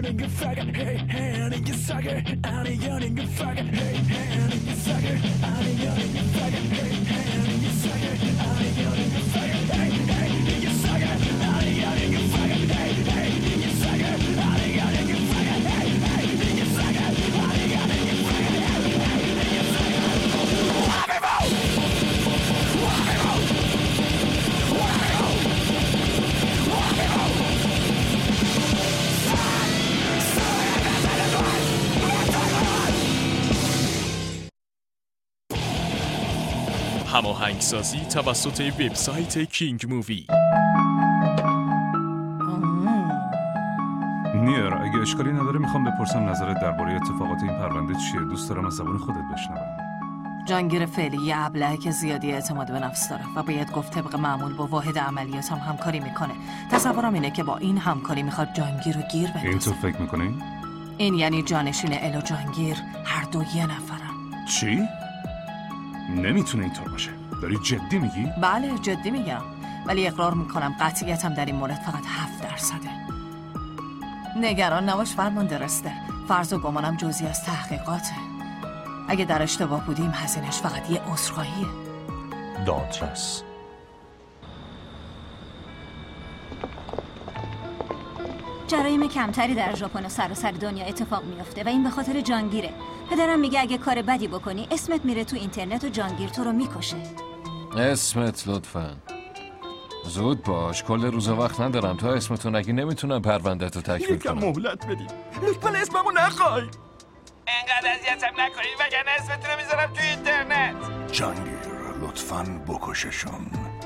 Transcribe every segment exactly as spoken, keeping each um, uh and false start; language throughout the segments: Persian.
هماهنگسازی توسط وبسایت کینگ مووی. نیر، اگه اشکالی نداره میخوام بپرسم نظرت درباره اتفاقات این پرونده چیه؟ دوست دارم از زبان خودت بشنوم. جانگیر فعلی یه ابلهه که زیادی اعتماد به نفس داره و باید گفت طبق معمول با واحد عملیات هم همکاری میکنه. تصورم اینه که با این همکاری میخواد جانگیر رو گیر بندازه. این تو فکر میکنی؟ این یعنی جانشین ال و جانگیر هر دو یه نفرن. چی؟ نمیتونه اینطور باشه. داری جدی میگی؟ بله جدی میگم، ولی اقرار میکنم قطعیتم در این مورد فقط هفت درصده. نگران نباش فرمان درسته، فرض و گمانم جزئی از تحقیقاته. اگه در اشتباه بودیم هزینه‌اش فقط یه عذرخواهیه. دادرس. جرایم کمتری در ژاپن و سراسر دنیا اتفاق میفته و این به خاطر جانگیره. پدرم میگه اگه کار بدی بکنی اسمت میره تو اینترنت و جانگیر تو رو میکشه. اسمت لطفاً. زود باش، کل روز وقت ندارم. تا اسمتو نگی نمیتونم پرونده‌تو تکمیل کنم. یکم مهلت بدید. لطفاً اسممو نخوای. انقدر اذیتم نکنید وگرنه اسمتون رو میذارم تو اینترنت. جانگیر لطفاً بکششون.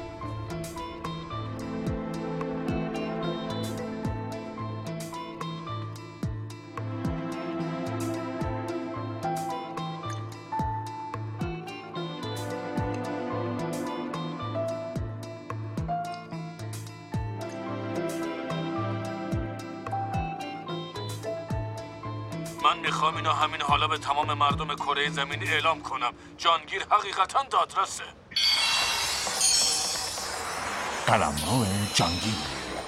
من میخوام اینو همین حالا به تمام مردم کره زمین اعلام کنم. جانگیر حقیقتاً دادرسه. قلمرو جانگیر.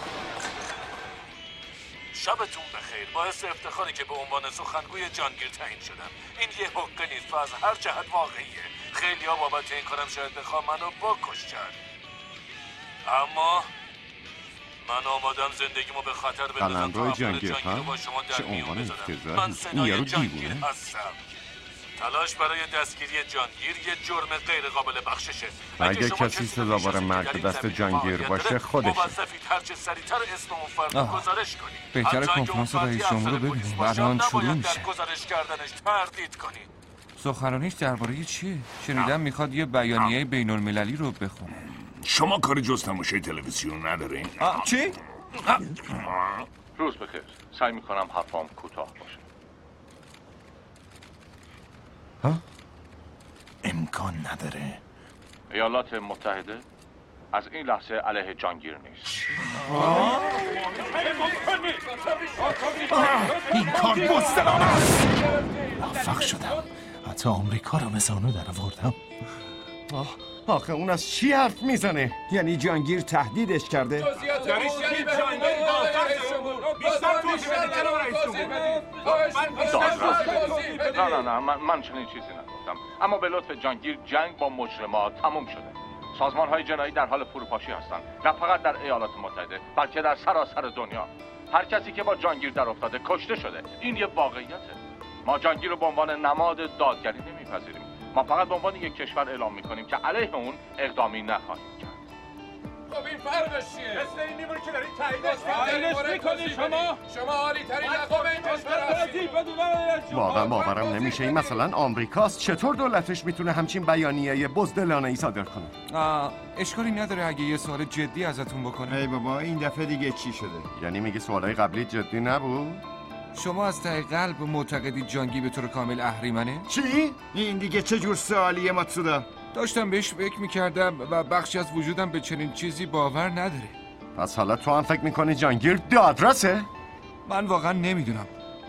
شبتون بخیر. باعث افتخاری که به عنوان سخنگوی جانگیر تعیین شدم. این یه حقه نیست و از هر جهت واقعیه. خیلی ها بابت این کارم شاید بخوام منو بکشن، اما من آمادم زندگیمو به خطر بندازم تا جانگیر رو با شما در میون بذارم. من سنای جانگیر هستم. تلاش برای دستگیری جانگیر یه جرم غیر قابل بخششه. اگه کسی سزاوار مرگ دست جانگیر باشه خودشه. موظفید هر چه سریعتر اسم اون فرد گزارش کنید. بهتره کنفرانس رئیس جمهور رو ببینیم. الان شروع میشه. گزارش کردنش تردید کنید. سخنرانیش درباره چیه؟ شنیدم میخواد یه بیانیه بین المللی رو بخونه. شما کاری جز تماشای تلویزیون ندارین؟ چی؟ روز بخیر. سعی میکنم حرفام کوتاه باشه. ها؟ امکان نداره. ایالات متحده از این لحظه علیه جانگیر نیست. این کار مسترام است. موفق شدم. حتی آمریکا رو به زانو در آوردم. آخه اون از چی حرف میزنه؟ یعنی جانگیر تهدیدش کرده؟ نه نه نه من, من چنین چیزی نگفتم. اما به لطف جانگیر جنگ با مجرمات تموم شده. سازمان های جنایی در حال فروپاشی هستند، نه فقط در ایالات متحده بلکه در سراسر دنیا. هر کسی که با جانگیر در افتاده کشته شده. این یه واقعیته. ما جانگیر رو به عنوان نماد دادگری نمیپذیریم. ما فقط به عنوان یک کشور اعلام میکنیم که علیه اون اقدامی نخواهیم کرد. خب این فرقش چیه؟ مثل این میمونه که دارید تاییدش میکنید. شما شما عالی ترین لقب این کشور. واقعا باورم نمیشه این مثلا آمریکاست. چطور دولتش میتونه همچین بیانیه بزدلانه‌ای صادر کنه؟ آه، اشکالی نداره اگه یه سوال جدی ازتون بکنه. ای بابا این دفعه دیگه چی شده؟ یعنی میگی سوالای قبلی جدی نبود؟ شما از ته قلب معتقدی جانگی به طور کامل اهریمنه؟ چی؟ این دیگه چه جور سوالیه ماتسودا؟ داشتم بهش فکر میکردم و بخشی از وجودم به چنین چیزی باور نداره. پس حالا تو هم فکر میکنی جانگیر دادرسه؟ من واقعا نمیدونم.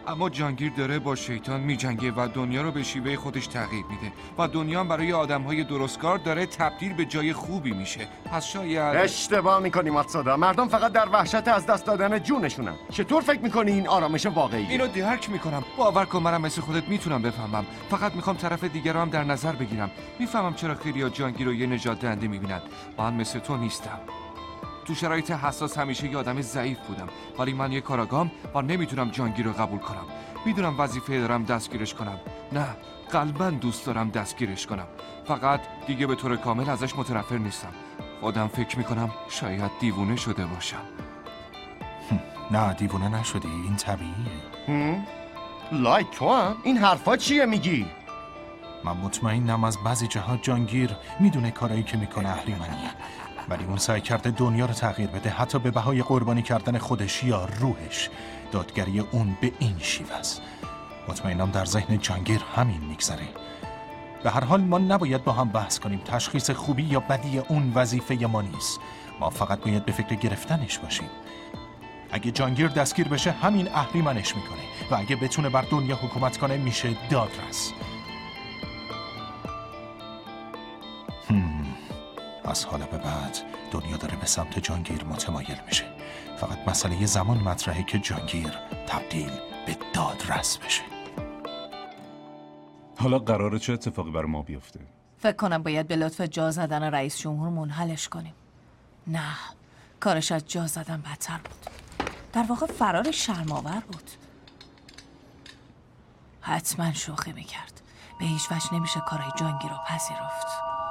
اما جانگیر داره با شیطان میجنگه و دنیا رو به شیوه خودش تغییر میده و دنیا برای آدم‌های درستکار داره تبدیل به جای خوبی میشه. پس شاید اشتباه میکنی ماتسودا. مردم فقط در وحشت از دست دادن جونشونن. چطور فکر میکنی این آرامش واقعیه؟ اینو درک میکنم. باور کن منم مثل خودت میتونم بفهمم. فقط میخوام طرف دیگر رو هم در نظر بگیرم. میفهمم چرا خیلی‌ها جانگیر رو یه نجات دهنده میبینن. من مثل تو نیستم. تو شرایط حساس همیشه یه آدم ضعیف بودم، ولی من یه کاراگام و نمیتونم جانگیر رو قبول کنم. میدونم وظیفه دارم دستگیرش کنم. نه، قلباً دوست دارم دستگیرش کنم. فقط دیگه به طور کامل ازش متنفر نیستم. خودم فکر میکنم شاید دیوونه شده باشم. نه دیوونه نشدی، این طبیعیه. لایک تو هم؟ این حرفا چیه میگی؟ من مطمئنم از بعضی جهات جانگیر میدونه کارایی که میکنه اهریمنیه، ولی اون سعی کرده دنیا رو تغییر بده، حتی به بهای قربانی کردن خودش یا روحش. دادگری اون به این شیوه است. مطمئنم در ذهن جانگیر همین میگذره. به هر حال ما نباید با هم بحث کنیم. تشخیص خوبی یا بدی اون وظیفه ما نیست. ما فقط باید به فکر گرفتنش باشیم. اگه جانگیر دستگیر بشه همین اهریمنش میکنه و اگه بتونه بر دنیا حکومت کنه میشه دادرس. هم. از حالا به بعد دنیا داره به سمت جانگیر متمایل میشه. فقط مسئله زمان مطرحه که جانگیر تبدیل به دادرس بشه. حالا قراره چه اتفاقی برای ما بیفته؟ فکر کنم باید به لطف جا زدن رئیس جمهور منحلش کنیم. نه، کارش از جا زدن بدتر بود. در واقع فرار شرم‌آور بود. حتما شوخی میکرد. به هیچ وجه نمیشه کارهای جانگیر رو پذیرفت.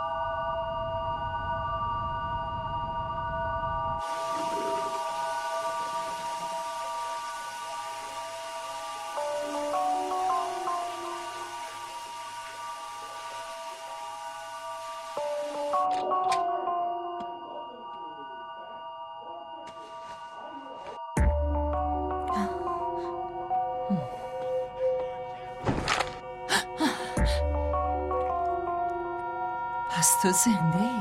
پس تو زنده ای؟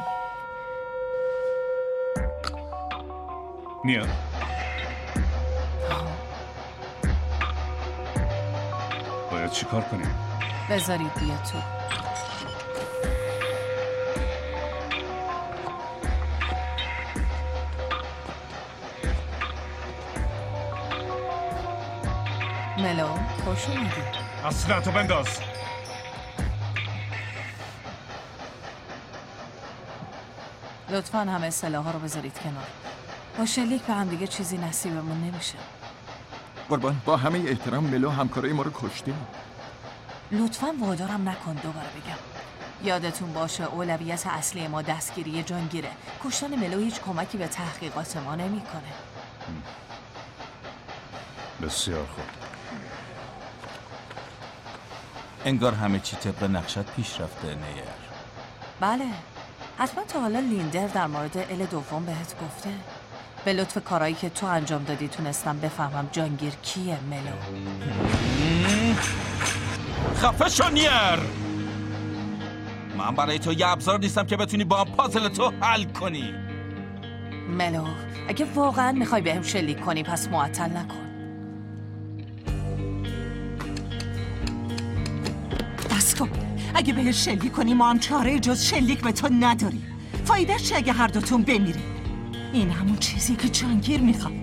نیا باید چی کار کنیم؟ بذارید بیا تو. ملو خوش اومدی. اصلا تو بنداز. لطفاً همه سلاح‌ها رو بذارید کنار. با شلیک به هم دیگه چیزی نصیبمون نمیشه. قربان، با همه احترام ملو همکارای ما رو کشته. لطفاً وادارم نکن دوباره بگم. یادتون باشه اولویت اصلی ما دستگیری جانگیره. کشتن ملو هیچ کمکی به تحقیقات ما نمیکنه. بسیار خوب. انگار همه چی طبق نقشت پیش رفته نیر. بله. حتما تا حالا لیندر در مورد ال دوم بهت گفته؟ به لطف کارهایی که تو انجام دادی تونستم بفهمم جانگیر کیه ملو. خفه شو نیر. من برای تو یه ابزار نیستم که بتونی با پازل تو حل کنی. ملو اگه واقعا میخوای بهم شلیک کنی پس معطل نکن. بس کن. اگه بهش شلیک کنی ما هم چاره جز شلیک به تو نداریم. فایدهش چه اگه هر دوتون بمیریم؟ این همون چیزی که جانگیر میخواد.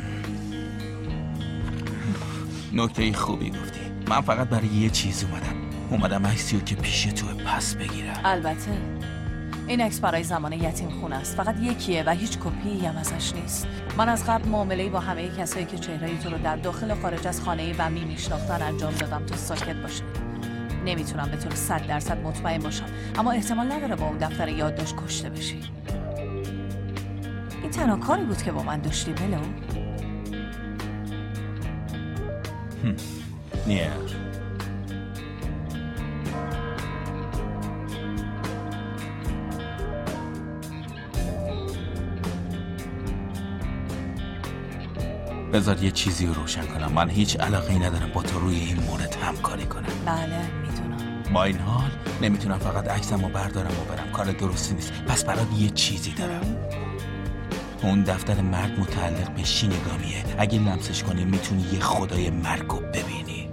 نکته خوبی گفتی. من فقط برای یه چیز اومدم. اومدم عکسی که پیش تو پس بگیرم. البته این عکس برای زمان یتیم خونه است. فقط یکیه و هیچ کپی هم ازش نیست. من از قبل معامله‌ای با همه کسایی که چهره‌ی تو رو در داخل و خارج از خانه بمی میشناختن انجام دادم تا ساکت باشه. نمیتونم به طور صد درصد مطمئن باشم، اما احتمال نداره با اون دفتر یادداشت کشته بشی. این تنها کاری بود که با من داشتی ملو. نیر بذار یه چیزی رو روشن کنم. من هیچ علاقه‌ای ندارم با تو روی این مورد همکاری کنم. بله میدونم. با این حال نمیتونم فقط عکسمو بردارم و برم. کار درستی نیست. پس برات یه چیزی دارم. اون دفتر مرگ متعلق به شینیگامیه. اگه لمسش کنی میتونی یه خدای مرگو ببینی.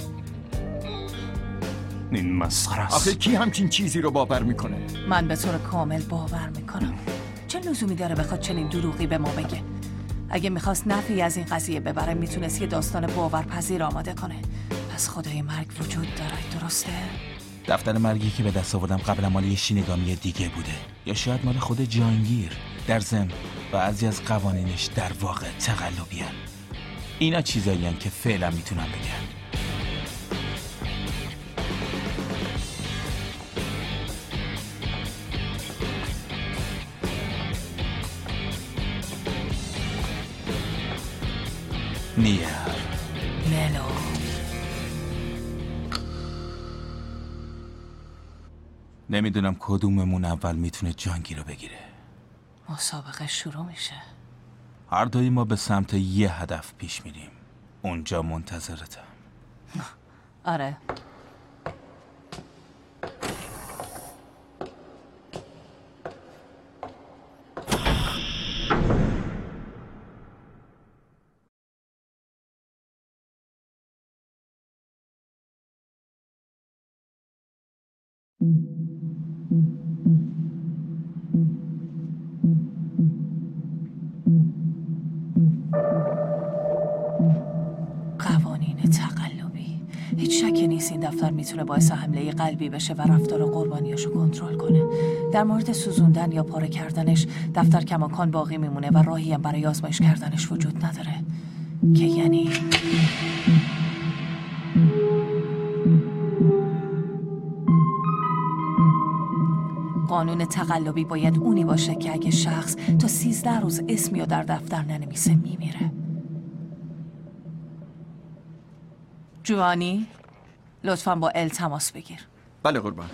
این مسخره است. آخه کی همچین چیزی رو باور میکنه؟ من به طور کامل باور میکنم. چه لزومی داره بخواد چنین دروغی به ما بگه؟ اگه میخواست نفعی از این قضیه ببره میتونست یه داستان باورپذیر آماده کنه. پس خدای مرگ وجود داره، درسته؟ دفتر مرگی که به دست آوردم قبلا مال یه شینیگامی دیگه بوده، یا شاید مال خود جانگیر. در ضمن بعضی از قوانینش در واقع تقلبی هن. اینا چیزایی هن که فعلا میتونم بگم. نیر ملو نمیدونم کدوممون اول میتونه جانگیر رو بگیره. مسابقه شروع میشه. هر دوی ما به سمت یه هدف پیش میریم. اونجا منتظرتم. آره. قوانین تقلبی. هیچ شکی نیست این دفتر میتونه باعث حمله قلبی بشه و رفتار قربانیاشو کنترل کنه. در مورد سوزوندن یا پاره کردنش دفتر کماکان باقی میمونه و راهی هم برای آزمایش کردنش وجود نداره. که یعنی قانون تقلبی باید اونی باشه که اگه شخص تا سیزده روز اسمی رو در دفتر ننویسه میمیره. جوانی لطفاً با ال تماس بگیر. بله قربان.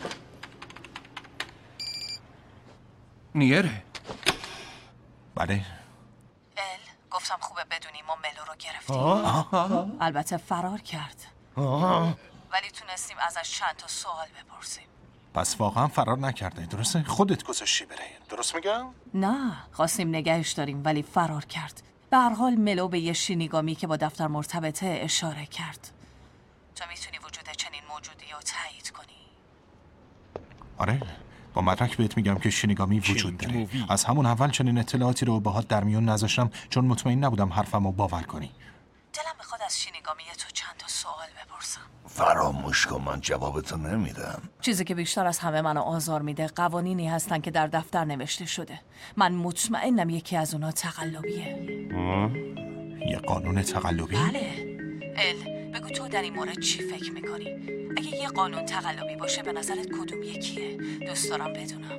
نیره. بله. ال گفتم خوبه بدونی ما ملو رو گرفتیم. البته فرار کرد. آه. ولی تونستیم ازش چند تا سوال بپرسیم. پس واقعا فرار نکرده، درسته؟ خودت گذاشتی بره، درست میگم؟ نه، خواستیم نگهش داریم ولی فرار کرد. به هر حال ملو به یه شینیگامی که با دفتر مرتبطه اشاره کرد. تو میتونی وجود چنین موجودی رو تایید کنی؟ آره، با مدرک بهت میگم که شینیگامی وجود داره. از همون اول چنین اطلاعاتی رو باهات در میون نذاشتم چون مطمئن نبودم حرفمو باور کنی. دلم میخواد از شینیگامی تو چند تا سوال بپرسم. فراموش کن، من جوابتو نمیدم. چیزی که بیشتر از همه منو آزار میده قوانینی هستن که در دفتر نوشته شده. من مطمئنم یکی از اونا تقلبیه. یه قانون تقلبی؟ بله. ال بگو تو در این مورد چی فکر میکنی؟ اگه یه قانون تقلبی باشه به نظرت کدوم یکیه؟ دوست دارم بدونم.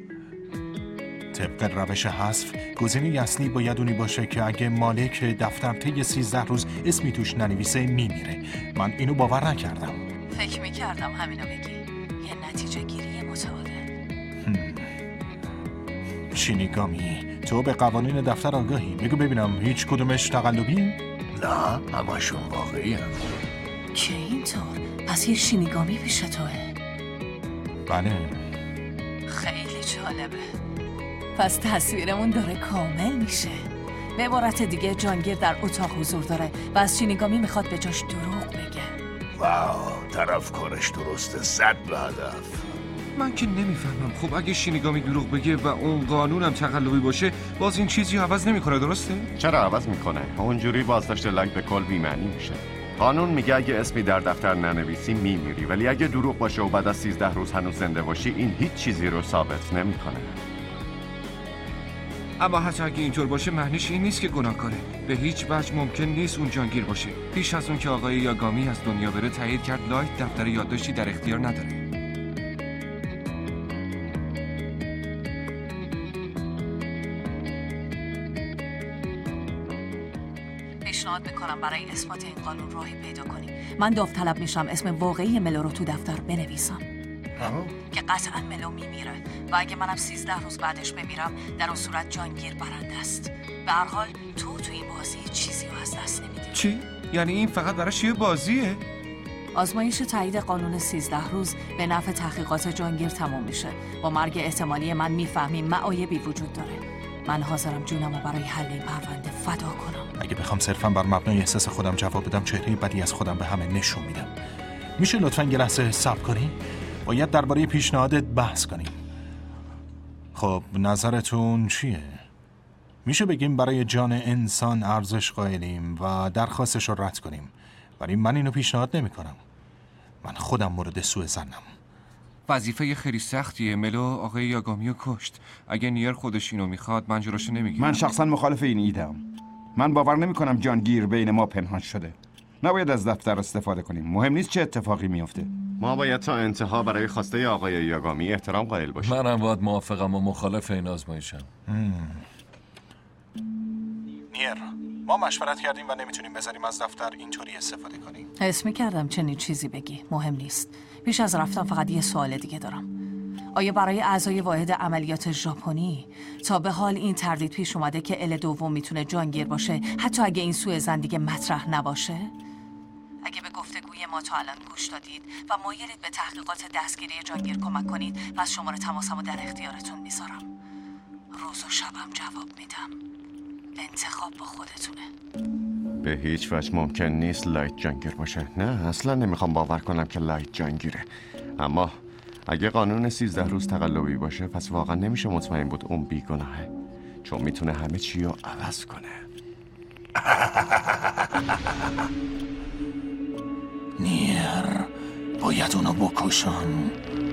طبق روش حذف گزینه اصلی باید اونی باشه که اگه مالک دفتر طی سیزده روز اسمی توش ننویسه میمیره. من اینو باور نکردم. فکر میکردم همینو بگی. یه نتیجه گیری متعادل. شینیگامی تو به قوانین دفتر آگاهی؟ بگو ببینم هیچ کدومش تقلبی؟ نه، همشون واقعی هم. که اینطور؟ پس یه شینیگامی پیش توه؟ بله. خیلی جالبه. پس تصویرمون داره کامل میشه. به عبارت دیگه جانگیر در اتاق حضور داره و از شینیگامی میخواد به جاش دروغ بگه. واو، طرف کارش درسته، صد به هدف. من که نمیفهمم. خب اگه شینیگامی دروغ بگه و اون قانونم تقلبی باشه باز این چیزی رو عوض نمیکنه، درسته؟ چرا عوض میکنه؟ اونجوری بازداشت لنگ به کل بی‌معنی میشه. قانون میگه اگه اسمی در دفتر ننویسی میمیری، ولی اگه دروغ باشه و بعد از سیزده روز هنوز زنده باشی این هیچ چیزی رو ثابت نمیکنه. اما حتی اگه اینطور باشه معنیش این نیست که گناهکاره. به هیچ وجه ممکن نیست اون جانگیر باشه. پیش از اون که آقای یاگامی از دنیا بره تایید کرد لایت دفتر یادداشتی در اختیار نداره. پیشنهاد میکنم برای اثبات این قانون راهی پیدا کنی. من داوطلب میشم اسم واقعی ملو رو تو دفتر بنویسم که قطعا ملو میمیره و اگه منم سیزده روز بعدش بمیرم در اون صورت جانگیر برنده است. به هر حال تو تو این بازی چیزی رو از دست نمیدی. چی؟ یعنی این فقط براش یه بازیه؟ آزمایش تایید قانون سیزده روز به نفع تحقیقات جانگیر تمام میشه. با مرگ احتمالی من میفهمیم معایبی وجود داره. من حاضرم جونم رو برای حل این پرونده فدا کنم. اگه بخوام صرفا بر مبنای احساس خودم جواب بدم، چهره بدی از خودم به همه نشون میدم. میشه لطفاً یه لحظه صبر کنی؟ باید درباره پیشنهادت بحث کنیم. خب نظرتون چیه؟ میشه بگیم برای جان انسان ارزش قائلیم و درخواستش رو رد کنیم، ولی من اینو پیشنهاد نمی کنم. من خودم مورد سوء ظنم. وظیفه خیلی سختیه. ملو آقای یاگامیو کشت. اگه نیر خودش اینو میخواد من جلوشو نمیگیرم. من شخصا مخالف این ایدم. من باور نمی کنم جانگیر بین ما پنهان شده. نباید از دفتر استفاده کنیم. مهم نیست چه اتفاقی میفته. ما باید تا انتها برای خواسته آقای یاگامی احترام قائل باشیم. منم باید موافقم و مخالف این آزمایشم. نیر، ما مشورت کردیم و نمیتونیم بذاریم از دفتر اینطوری استفاده کنیم. حس می‌کردم چنین چیزی بگی. مهم نیست. پیش از رفتن فقط یه سوال دیگه دارم. آیا برای اعضای واحد عملیات ژاپنی تا به حال این تردید پیش اومده که ال دوم میتونه جانگیر باشه، حتی اگه این سوء ظن دیگه مطرح نباشه؟ اگه به گفتگوی ما تا الان گوش دادید و مایلید به تحقیقات دستگیری جانگیر کمک کنید، پس شماره تماسمو در اختیارتون میذارم. روز و شبم جواب میدم. انتخاب با خودتونه. به هیچ وجه ممکن نیست لایت جانگیر باشه. نه اصلا نمیخوام باور کنم که لایت جانگیره. اما اگه قانون سیزده روز تقلبی باشه پس واقعا نمیشه مطمئن بود اون بیگناهه، چون میتونه همه چی رو عوض کنه. نیر باید اونو بکشن.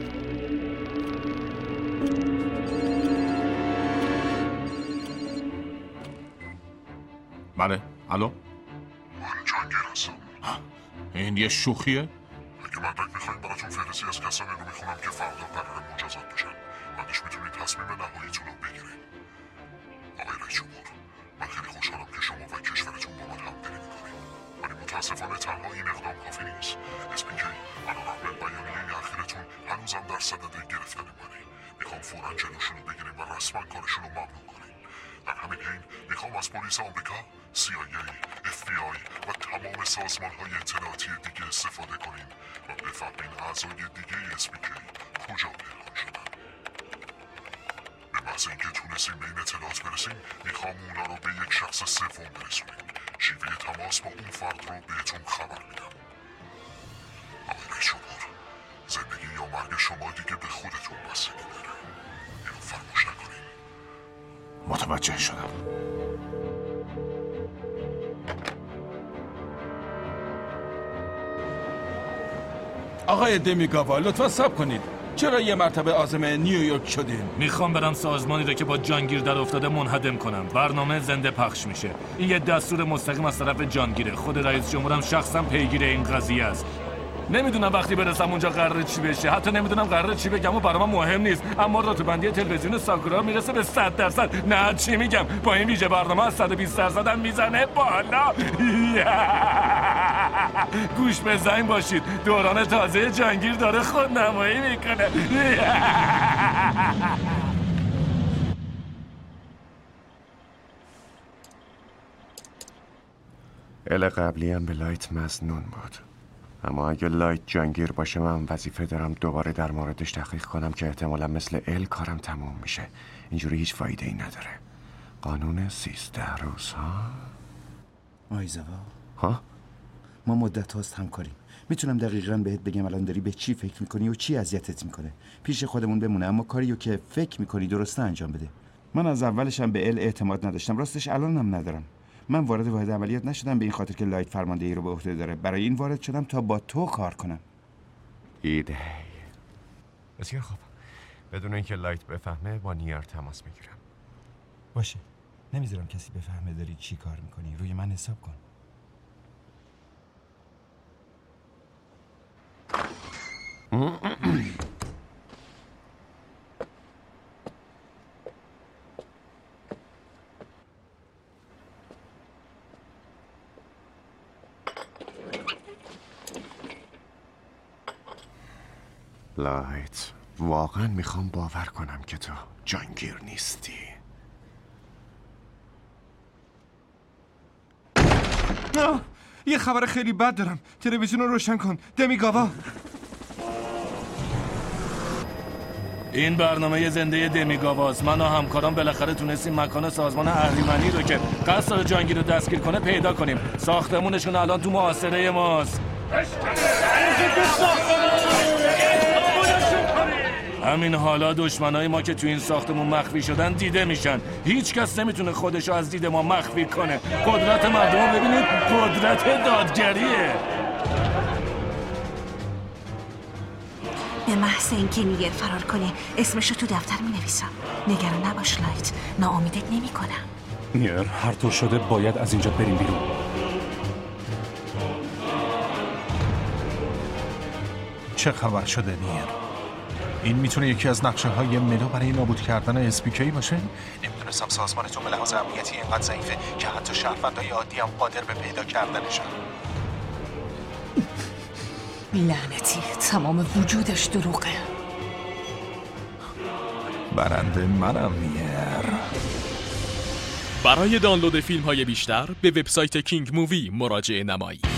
بله، الو؟ من جانگیر هستم. این یه شوخیه؟ اگه مدرک میخواین براتون فهرستی از کسانی رو میخونم که فردا قراره مجازات بشن. بعدش میتونید تصمیم نهاییتون رو بگیرید. آقای رئیس جمهور، من خیلی خوشحالم که شما و کشورتون با من همدلی میکنید، ولی متاسفانه تنها این اقدام کافی نیست. اسپیکی، علیرغم بیانیه اخیرتون هنوزم در صدد گرفتن منی. میخوام فوراً جلوشون رو بگیریم و رسما کارشون رو ممنوع کنیم. در همین حین میخوام از پلیس آمریکا، سی آی ای، اف بی آی و تمام سازمان‌های اطلاعاتی دیگه استفاده کنیم و بفهمین اعضای دیگه اسپیکی کجا پنهان شدن. به محض اینکه تونستیم به این اطلاعات برسیم، میخوام اونا رو به یک شخص سوم برسونیم. شیوه تماس با اون فرد رو بهتون خبر میدم. آقای رئیس جمهور، زندگی یا مرگ شما دیگه به خودتون بستگی داره. اینو فراموش نکنیم. متوجه شدم. آقای دمیگاوا لطفا صبر کنید. چرا یه مرتبه عازم نیویورک شدین؟ میخوام برم سازمانی رو که با جانگیر در افتاده منهدم کنم. برنامه زنده پخش میشه. این یه دستور مستقیم از طرف جانگیره. خود رئیس جمهورم شخصا پیگیر این قضیه است. نمیدونم وقتی برسم اونجا قراره چی بشه، حتی نمیدونم قراره چی بگم و برام مهم نیست، اما رتبه‌بندی تلویزیون ساکورا میرسه به صد درصد. نه چی میگم، با این ویژه برنامه از صد و بیست درصد هم میزنه بالا. گوش بزن باشید، دوران تازه جانگیر داره خودنمایی میکنه. ال قبلی هم به لایت مظنون بود، اما اگه لایت جانگیر باشه من وظیفه دارم دوباره در موردش تحقیق کنم که احتمالا مثل ال کارم تموم میشه. اینجوری هیچ فایده ای نداره. قانون سیزده روز ها. آیزاوا ها؟ ما مدت هاست همکاریم. میتونم دقیقاً بهت بگم الان داری به چی فکر میکنی و چی اذیتت میکنه. پیش خودمون بمونه، اما کاریو که فکر میکنی درسته انجام بده. من از اولشم به ال اعتماد نداشتم، راستش الانم ندارم. من وارد واحد عملیات نشدم به این خاطر که لایت فرماندهی رو به عهده داره. برای این وارد شدم تا با تو کار کنم. ایده. بسیار خوب. بدون اینکه لایت بفهمه با نیر تماس میگیرم. باشه. نمیذارم کسی بفهمه داری چی کار میکنی. روی من حساب کن. لایت، واقعا میخوام باور کنم که تو جانگیر نیستی. آه، یه خبر خیلی بد دارم. تلویزیون رو روشن کن. دمیگاوا این برنامه زنده دمیگاواست. من و همکاران بالاخره تونستیم مکان سازمان اهریمنی رو که قصد داره جانگیر رو دستگیر کنه پیدا کنیم. ساختمونشون الان تو محاصره ماست. همین حالا دشمنای ما که تو این ساختمون مخفی شدن دیده میشن. هیچ کس نمیتونه خودشو از دید ما مخفی کنه. قدرت مردم ببینید، قدرت دادگریه. به محض اینکه نیگر فرار کنه اسمشو تو دفتر می نویسم. نگران نباش لایت، ناامیدت نمی کنم. نیر، هر طور شده باید از اینجا بریم بیرون. چه خبر شده نیر؟ این میتونه یکی از نقشه های ملو برای نابود کردن اس پی کی باشه؟ نمیدونستم سازمانتون به لحاظ امنیتی اینقدر ضعیفه که حتی شهروندای عادی هم قادر به پیدا کردنشن. لعنتی، تمام وجودش دروغه. برنده منم نیر. برای دانلود فیلم های بیشتر به وبسایت کینگ مووی مراجعه نمایید.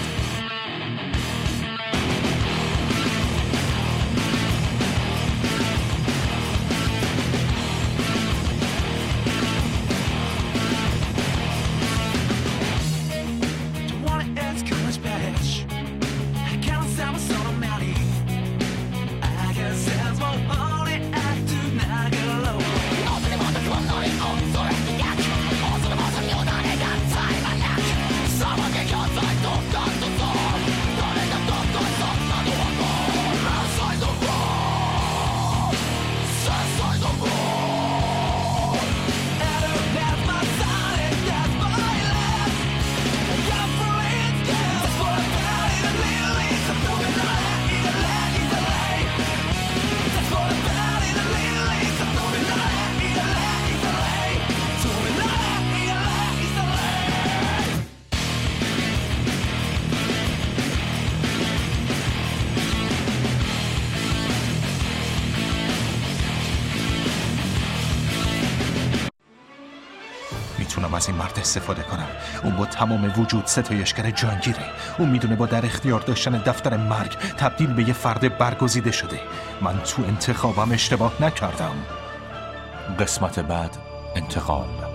میتونم از این مرد استفاده کنم. اون با تمام وجود ستایشگر جانگیره. اون میدونه با در اختیار داشتن دفتر مرگ تبدیل به یه فرد برگزیده شده. من تو انتخابم اشتباه نکردم. قسمت بعد، انتقام.